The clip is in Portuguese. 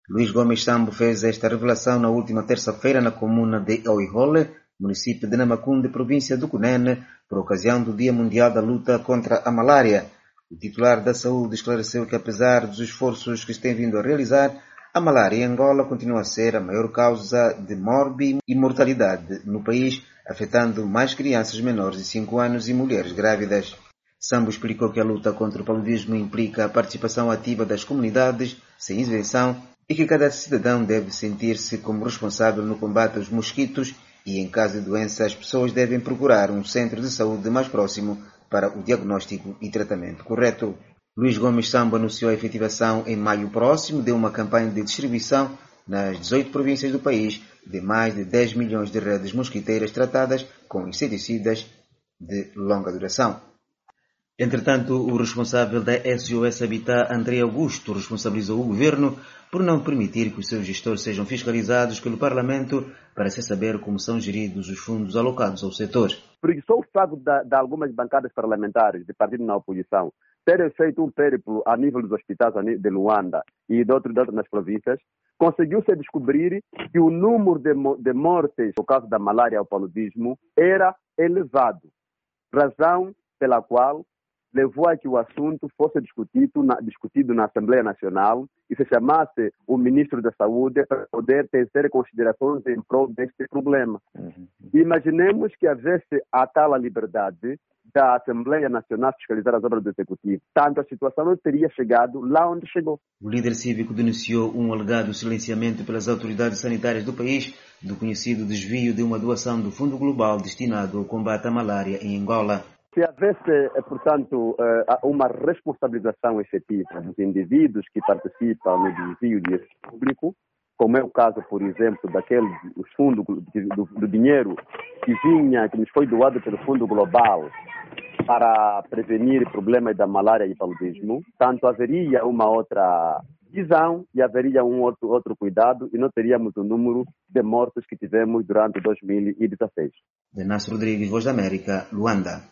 Luís Gomes Sambo fez esta revelação na última terça-feira na comuna de Oihole, município de Namacunde, província do Cunene, por ocasião do Dia Mundial da Luta contra a Malária. O titular da Saúde esclareceu que, apesar dos esforços que se tem vindo a realizar, a malária em Angola continua a ser a maior causa de morte e mortalidade no país, afetando mais crianças menores de 5 anos e mulheres grávidas. Sambo explicou que a luta contra o paludismo implica a participação ativa das comunidades, sem isenção, e que cada cidadão deve sentir-se como responsável no combate aos mosquitos e, em caso de doença, as pessoas devem procurar um centro de saúde mais próximo para o diagnóstico e tratamento correto. Luís Gomes Sambo anunciou a efetivação em maio próximo de uma campanha de distribuição nas 18 províncias do país de mais de 10 milhões de redes mosquiteiras tratadas com inseticidas de longa duração. Entretanto, o responsável da SOS Habitat, André Augusto, responsabilizou o governo por não permitir que os seus gestores sejam fiscalizados pelo Parlamento para se saber como são geridos os fundos alocados ao setor. Porque só o fato de algumas bancadas parlamentares de partido na oposição terem feito um périplo a nível dos hospitais de Luanda e de outras nas províncias, conseguiu-se descobrir que o número de mortes por causa da malária ou paludismo era elevado, razão pela qual levou a que o assunto fosse discutido na Assembleia Nacional e se chamasse o Ministro da Saúde para poder tecer considerações em prol deste problema. Imaginemos que havesse a tal liberdade da Assembleia Nacional fiscalizar as obras do Executivo. Tanto a situação não teria chegado lá onde chegou. O líder cívico denunciou um alegado silenciamento pelas autoridades sanitárias do país do conhecido desvio de uma doação do Fundo Global destinado ao combate à malária em Angola. Se houvesse, portanto, uma responsabilização efetiva dos indivíduos que participam no desvio de dinheiro público, como é o caso, por exemplo, os fundos do dinheiro que nos foi doado pelo Fundo Global para prevenir problemas da malária e paludismo, tanto haveria uma outra visão e haveria um outro cuidado e não teríamos o número de mortos que tivemos durante 2016. Denas Rodrigues, Voz da América, Luanda.